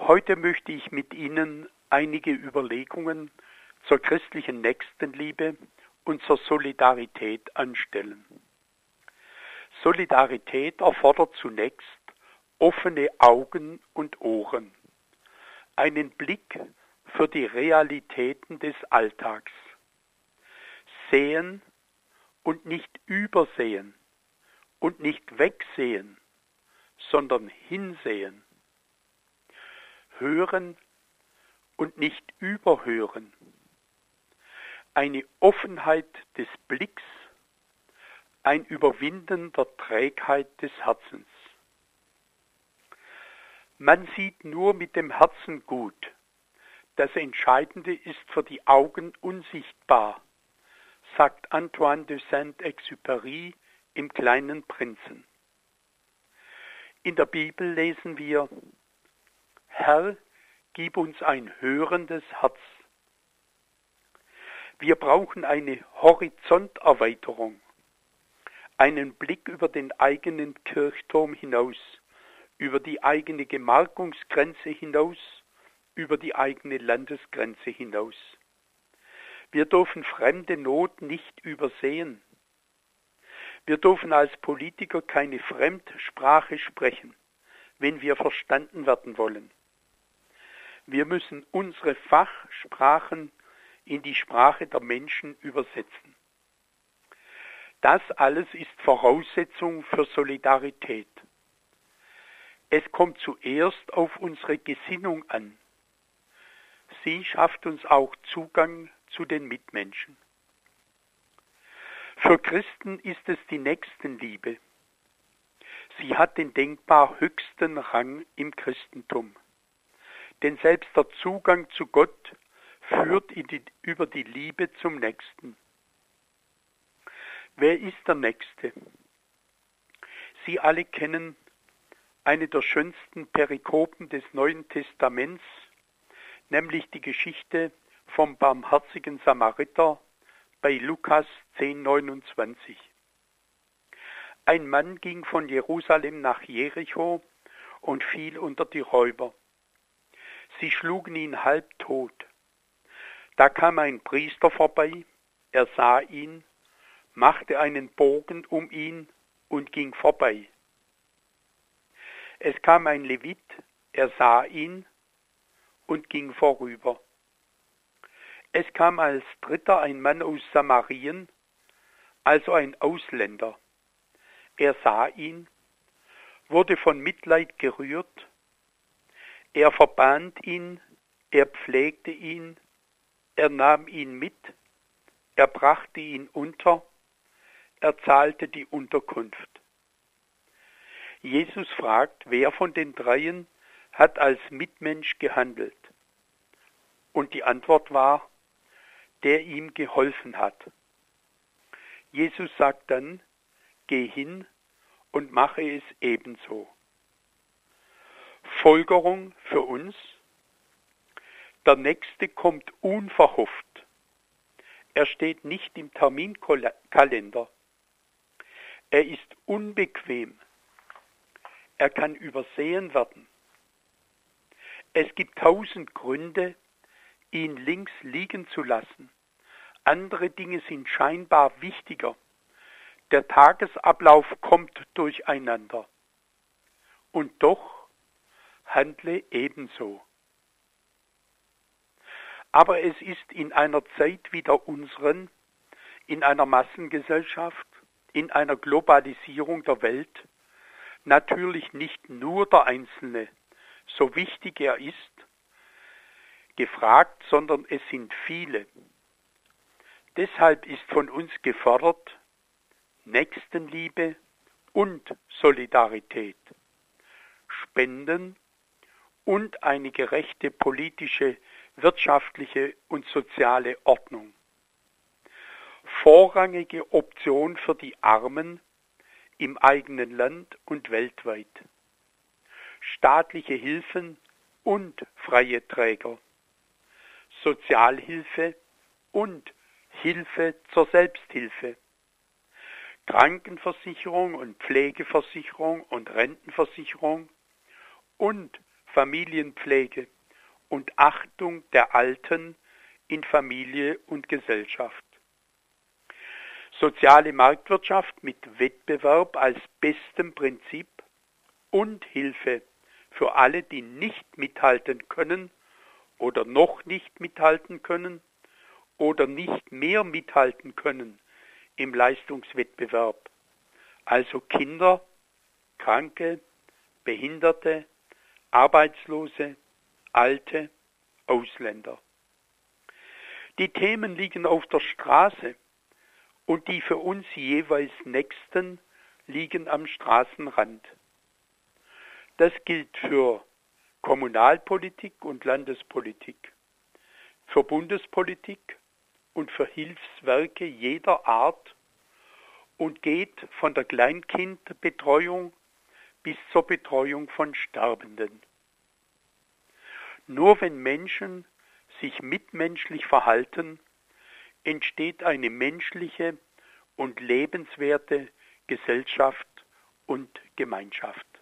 Heute möchte ich mit Ihnen einige Überlegungen zur christlichen Nächstenliebe und zur Solidarität anstellen. Solidarität erfordert zunächst offene Augen und Ohren, einen Blick für die Realitäten des Alltags, sehen und nicht übersehen und nicht wegsehen, sondern hinsehen, hören und nicht überhören, eine Offenheit des Blicks, ein Überwinden der Trägheit des Herzens. Man sieht nur mit dem Herzen gut. Das Entscheidende ist für die Augen unsichtbar, sagt Antoine de Saint-Exupéry im Kleinen Prinzen. In der Bibel lesen wir: Herr, gib uns ein hörendes Herz. Wir brauchen eine Horizonterweiterung, einen Blick über den eigenen Kirchturm hinaus, über die eigene Gemarkungsgrenze hinaus, über die eigene Landesgrenze hinaus. Wir dürfen fremde Not nicht übersehen. Wir dürfen als Politiker keine Fremdsprache sprechen, wenn wir verstanden werden wollen. Wir müssen unsere Fachsprachen in die Sprache der Menschen übersetzen. Das alles ist Voraussetzung für Solidarität. Es kommt zuerst auf unsere Gesinnung an. Sie schafft uns auch Zugang zu den Mitmenschen. Für Christen ist es die Nächstenliebe. Sie hat den denkbar höchsten Rang im Christentum. Denn selbst der Zugang zu Gott führt über die Liebe zum Nächsten. Wer ist der Nächste? Sie alle kennen eine der schönsten Perikopen des Neuen Testaments, nämlich die Geschichte vom barmherzigen Samariter bei Lukas 10,29. Ein Mann ging von Jerusalem nach Jericho und fiel unter die Räuber. Sie schlugen ihn halbtot. Da kam ein Priester vorbei, er sah ihn, machte einen Bogen um ihn und ging vorbei. Es kam ein Levit, er sah ihn und ging vorüber. Es kam als dritter ein Mann aus Samarien, also ein Ausländer. Er sah ihn, wurde von Mitleid gerührt, er verband ihn, er pflegte ihn, er nahm ihn mit, er brachte ihn unter, er zahlte die Unterkunft. Jesus fragt, wer von den dreien hat als Mitmensch gehandelt? Und die Antwort war, der ihm geholfen hat. Jesus sagt dann, geh hin und mache es ebenso. Folgerung für uns: Der Nächste kommt unverhofft. Er steht nicht im Terminkalender. Er ist unbequem. Er kann übersehen werden. Es gibt 1000 Gründe, ihn links liegen zu lassen. Andere Dinge sind scheinbar wichtiger. Der Tagesablauf kommt durcheinander. Und doch handle ebenso. Aber es ist in einer Zeit wie der unseren, in einer Massengesellschaft, in einer Globalisierung der Welt, natürlich nicht nur der Einzelne, so wichtig er ist, gefragt, sondern es sind viele. Deshalb ist von uns gefordert Nächstenliebe und Solidarität, Spenden und eine gerechte politische, wirtschaftliche und soziale Ordnung. Vorrangige Option für die Armen im eigenen Land und weltweit. Staatliche Hilfen und freie Träger. Sozialhilfe und Hilfe zur Selbsthilfe. Krankenversicherung und Pflegeversicherung und Rentenversicherung und Familienpflege und Achtung der Alten in Familie und Gesellschaft. Soziale Marktwirtschaft mit Wettbewerb als bestem Prinzip und Hilfe für alle, die nicht mithalten können oder noch nicht mithalten können oder nicht mehr mithalten können im Leistungswettbewerb, also Kinder, Kranke, Behinderte, Arbeitslose, Alte, Ausländer. Die Themen liegen auf der Straße und die für uns jeweils Nächsten liegen am Straßenrand. Das gilt für Kommunalpolitik und Landespolitik, für Bundespolitik und für Hilfswerke jeder Art und geht von der Kleinkindbetreuung bis zur Betreuung von Sterbenden. Nur wenn Menschen sich mitmenschlich verhalten, entsteht eine menschliche und lebenswerte Gesellschaft und Gemeinschaft.